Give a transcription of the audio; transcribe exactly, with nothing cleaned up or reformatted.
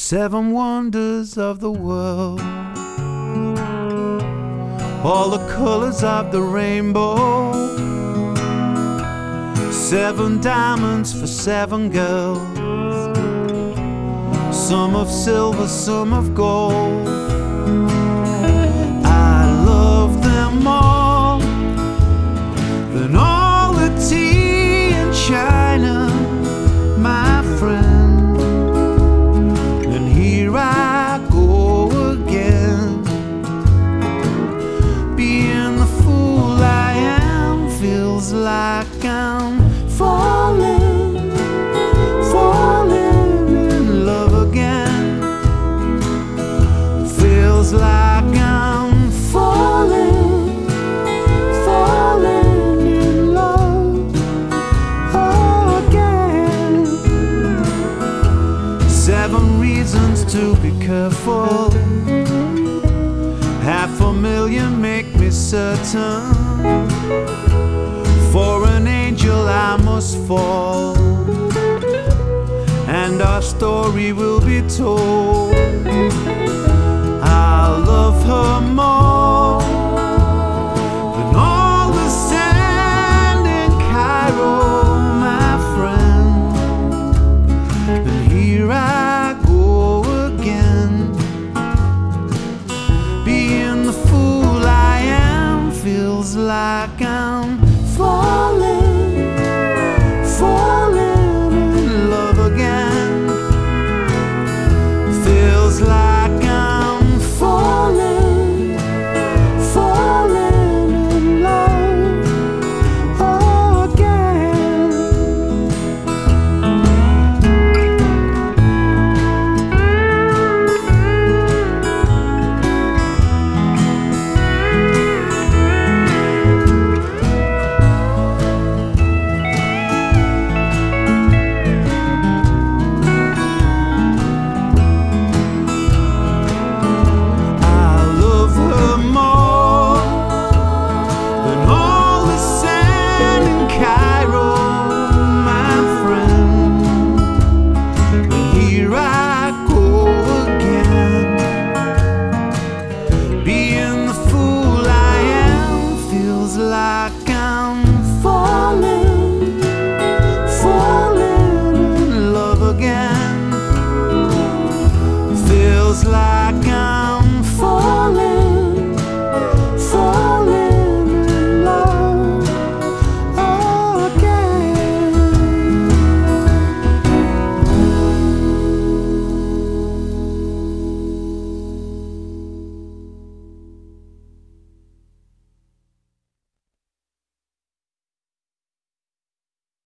Seven wonders of the world, all the colors of the rainbow. Seven diamonds for seven girls, some of silver, some of gold. I love them all, then all the tea in China, my friend. And here I go again, being the fool I am. Feels like I'm falling, falling in love again. Feels like I'm falling, falling in love again. Seven reasons to be careful, half a million make me certain. For an angel I must fall, and our story will be told. I'll love her more than all the sand in Cairo, my friend. And here I go again, being the fool I am. Feels like I'm falling, falling in love again. Feels like I'm falling, falling in love again. Like I'm falling, falling in love again. Feels like I'm